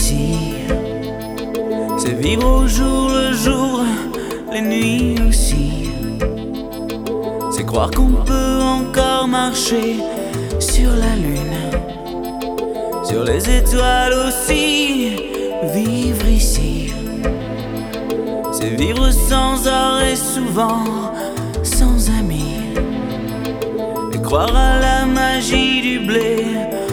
ici. C'est vivre au jour le jour, les nuits aussi. C'est croire qu'on peut encore marcher sur la lune, sur les étoiles aussi. Vivre ici, c'est vivre sans arrêt, souvent sans amis, et croire à la magie du blé